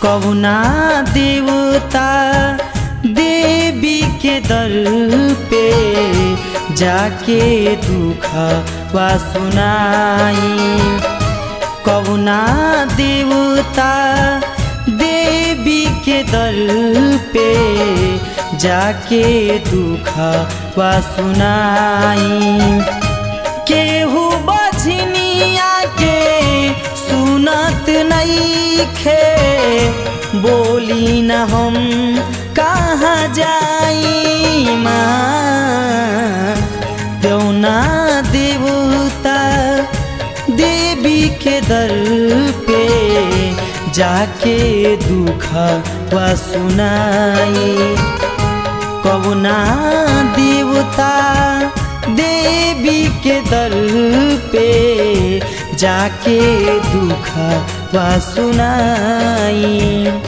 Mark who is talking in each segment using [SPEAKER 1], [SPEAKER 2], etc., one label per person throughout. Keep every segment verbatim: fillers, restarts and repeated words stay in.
[SPEAKER 1] कहुना देवता देवी के दर पे जाके दुख वा सुनाई। कहुना देवता देवी के दर पे जाके दुख वा सुनाई। केहू बझनिया के सुनत नइखे बोली न हम कहाँ जाई माँ। देवना देवता देवी के दर पे जाके दुख वा सुनाई। कहुना देवता देवी के दर पे जाके दुख वा सुनाई।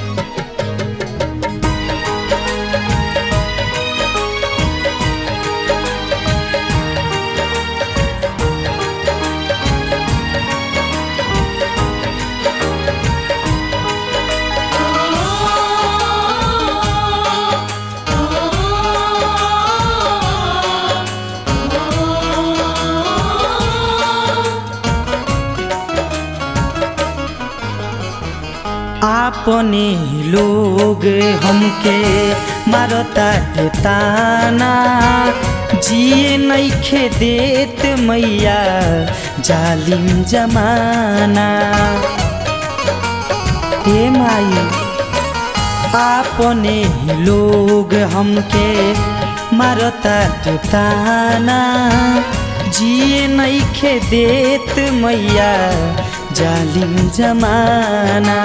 [SPEAKER 1] अपने लोग हमके मारता ताना जिए नइखे देत मैया जालिम जमाना। हे माई अपने लोग हमके मारता ताना जिए नइखे देत मैया जालिम जमाना।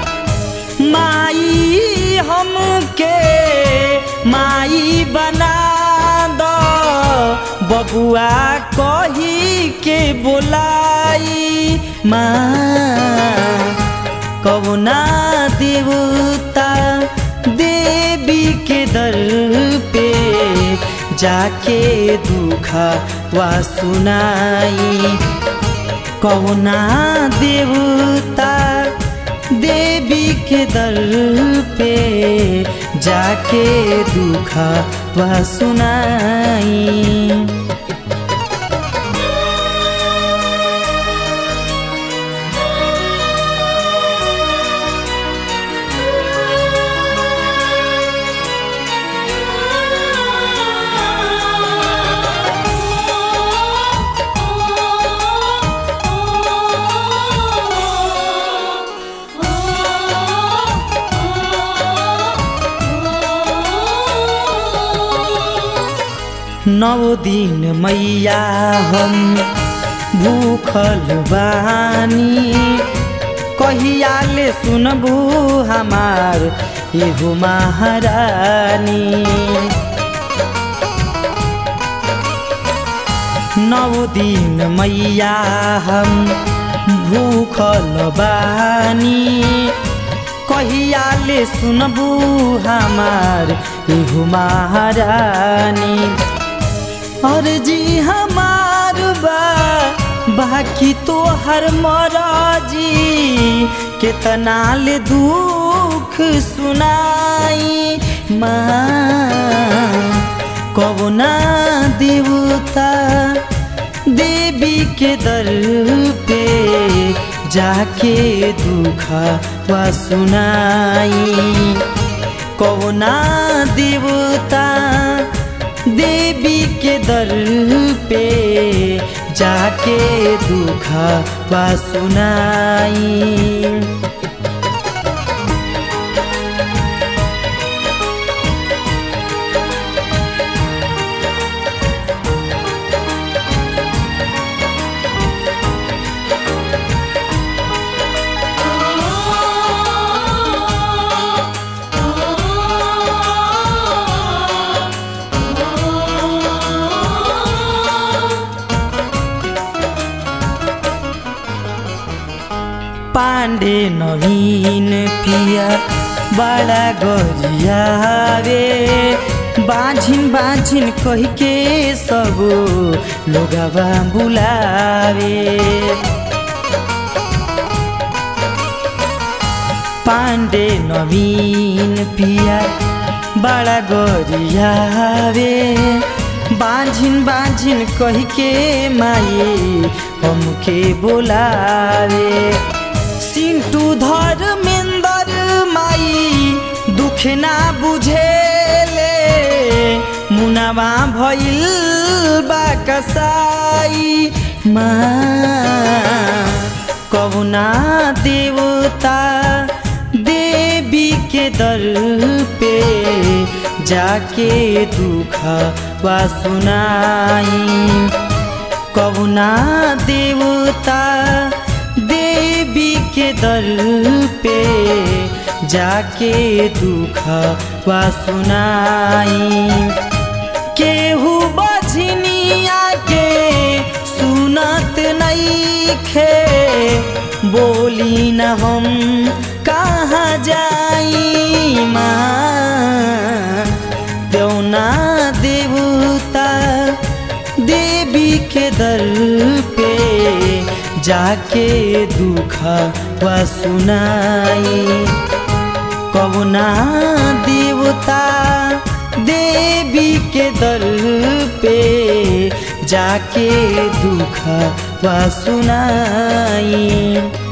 [SPEAKER 1] माई हमके माई बना दो बबुआ कही के बोलाई माँ। कहुना देवता देवी के दर पे जाके दुख वा सुनाई। कहुना देवता देवी के दर पे जाके दुख वा सुनाई। नौ दिन मैया हम भूखल बानी कहिया ले सुनबू हमार एहो महारानी। नौ दिन मैया हम भूखल बानी कहिया ले सुनबू हमार एहो महारानी। और जी हमार बा बाकी तो हर मराजी कितना ले दुख सुनाई माँ। कहुना देवता देवी के दर पे जाके दुख वा सुनाई। कहुना देवता देवी के दर पे जाके दुख वा सुनाई। पांडे नवीन पिया बड़ा गरियावे बाझिन बाझिन कह के सब लोगवा बुलावे। पांडे नवीन पिया बड़ा गरियावे बांझिन बांझिन कह के माई हमके बोलावे सिंटू धर्मेंद्र माई दुख ना बुझेले मुनावा भइल बा कसाई माँ कहुना देवता देवी के दर पे जाके दुख वा सुनाई कहुना देवता देवी के दर पे जाके दुख वा सुनाई केहू बझनिया के सुनत नइखे बोली न हम कहाँ जाई माँ देवना देवता देवी के दर पे जाके दुख वा सुनाई कहुना देवता देवी के दर पे जाके दुख वा सुनाई।